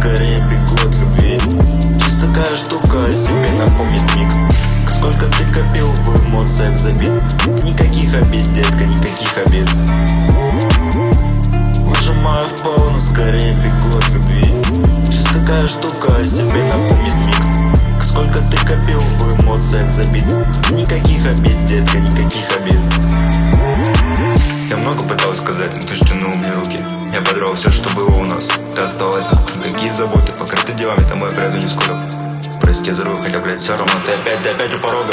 скорее бегу от любви. Чисто такая штука о себе напомнит миг. Сколько ты копил в эмоциях забит. Никаких обид, детка, никаких обид. Выжимаю в пол, но скорее бегу от любви. Чисто такая штука о себе напомнит миг. Сколько ты копил в эмоциях забит. Никаких обид, детка, никаких обид. Я много пытался сказать, но ты ж тянул мне руки. Я подрал все, что было у нас. Ты осталась, какие заботы, покрыты делами, домой приеду не скоро. Прости, я зарву, хотя, блядь, все равно ты опять у порога.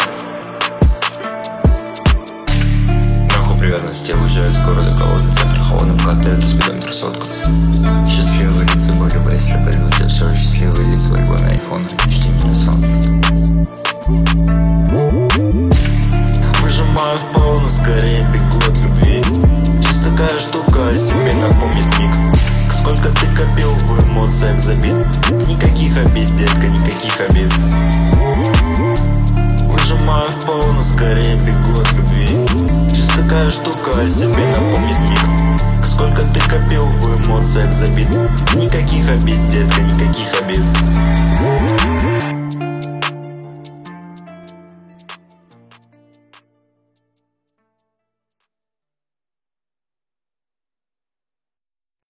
Нахуй привязанности, я выезжаю из города, холодный центр, холодным катает спидометр сотку. Счастливые лица были бы, если повернуть, я все счастливые лица были бы на айфон, чти меня солнце. Выжимаю в пол, но скорее бегу от любви. Чисто такая штука о себе напомнит миг. Сколько ты копил в эмоциях забит. Никаких обид, детка, никаких обид. Выжимаю в пол, но скорее бегу от любви. Чисто такая штука о себе напомнит миг. Сколько ты копил в эмоциях забит. Никаких обид, детка, никаких обид.